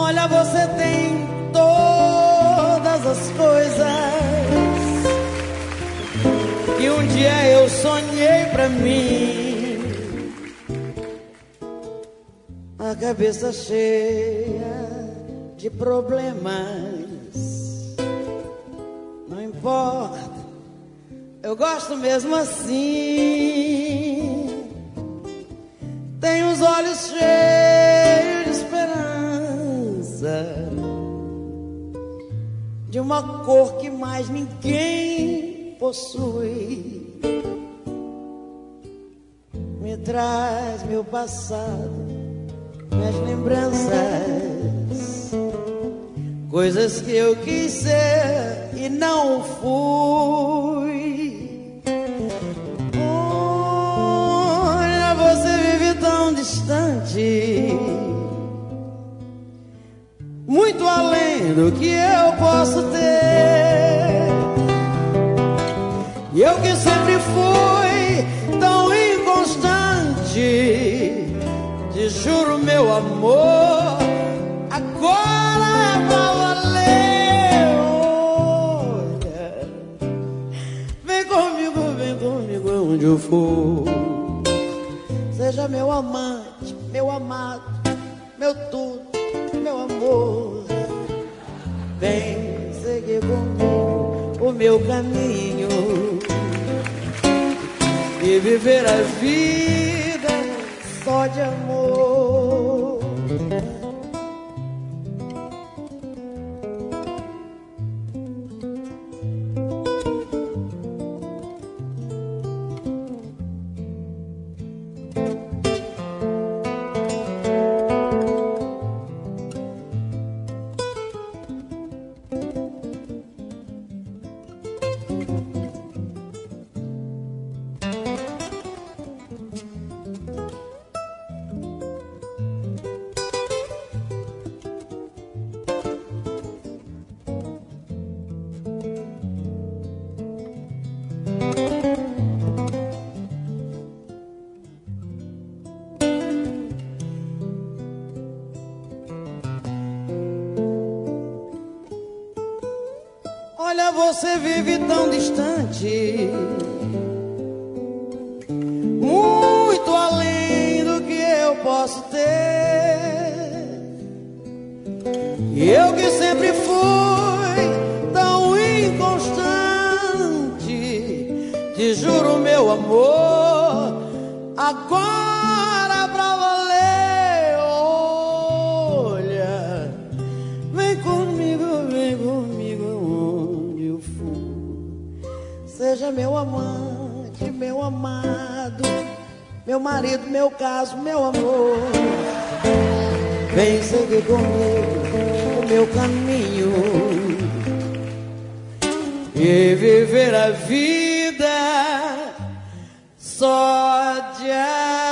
Olha, você tem todas as coisas que um dia eu sonhei pra mim. A cabeça cheia de problemas, não importa, eu gosto mesmo assim. Tem os olhos cheios de esperança, de uma cor que mais ninguém possui. Me traz meu passado, minhas lembranças, coisas que eu quis ser e não fui. Olha, você vive tão distante, muito além do que eu posso ter. E eu que sempre fui tão inconstante, te juro, meu amor, agora é pra valer. Olha, vem comigo onde eu for. Seja meu amante, meu amado, meu tudo, meu amor. Vem seguir comigo o meu caminho e viver a vida só de amor. Olha, você vive tão distante, muito além do que eu posso ter. E eu que sempre fui tão inconstante, te juro, meu amor, agora pra valer. Olha, vem comigo onde eu for. Seja meu amante, meu amado, meu marido, meu caso, meu amor. Vem seguir comigo o meu caminho e viver a vida só de amor.